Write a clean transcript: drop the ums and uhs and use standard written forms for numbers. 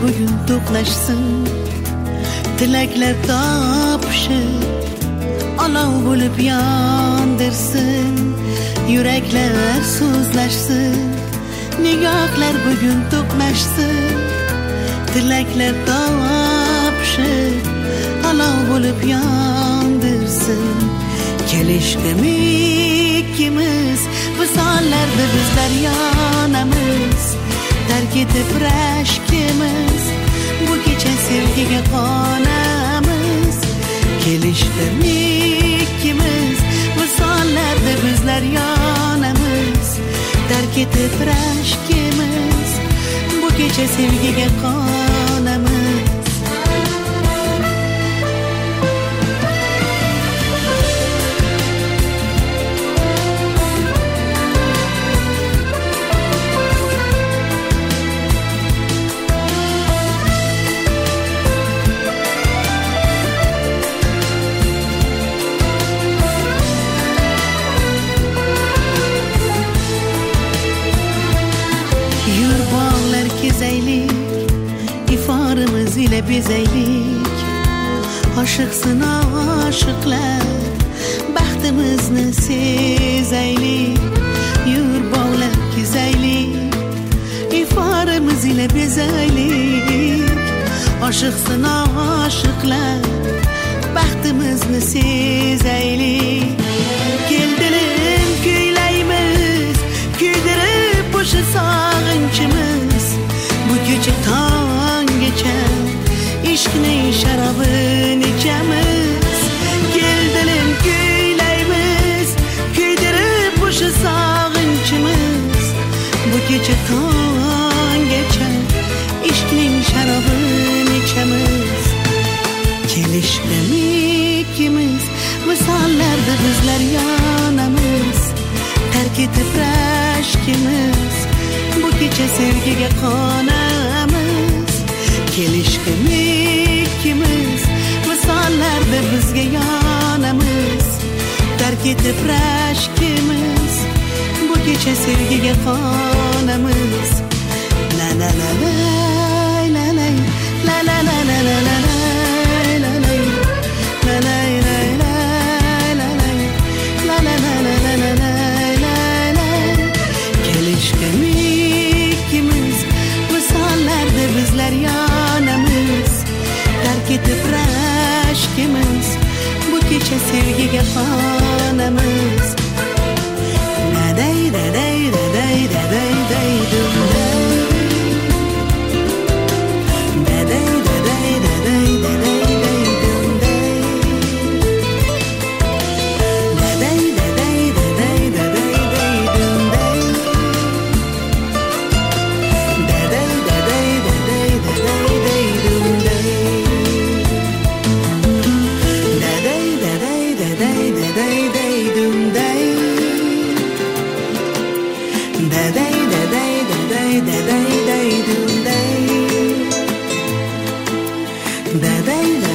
bugün to'qnashsin, tilaklar topishib olov bo'lib yondirsin, yuraklar so'zlashsin, nigohlar bugun to'qnashsin, tilaklar topishib olov bo'lib yondirsin. Kelishgimi ikkimiz, visollarda bizlar yonamiz, tark etib rashkimiz, bu kecha sevgiga qonamiz. Kelishdimi ikkimiz, visollarda bizlar yonamiz, tark etib rashkimiz, bu kecha sevgiga qonamiz. Iforimiz ile bezaylik, oshiqsin oshiqlar, baxtimizni sezaylik. Yur bog'lar kezaylik, iforimiz ile bezaylik, oshiqsin oshiqlar, baxtimizni sezaylik. Kel dilim kuylaymiz, kuydirib o'sha sog'inchimiz, bu kecha tonggacha ishqning sharobini ichamiz. Kel dilim kuylaymiz, kuydirib o'sha sog'inchimiz, bu kecha tonggacha ishqning sharobini ichamiz. Kelishdimi ikkimiz, visollarda bizlar yonamiz, tark etib rashkimiz, bu kecha sevgiga qonamiz. Kelishdimi ikkimiz, visollarda bizga yonamiz, tark etib rashkimiz, bu kecha sevgiga qonamiz. La la la la la la la la la la la la la bizlar yonamiz, tark etib rashkimiz, bu kecha sevgiga qonamiz. Naday daday daday daday day dumday, daday daday daday daday day dumday, daday daday daday daday day dumday, daday daday daday daday day dumday, daday daday daday daday day dumday, daday daday daday daday day dumday, daday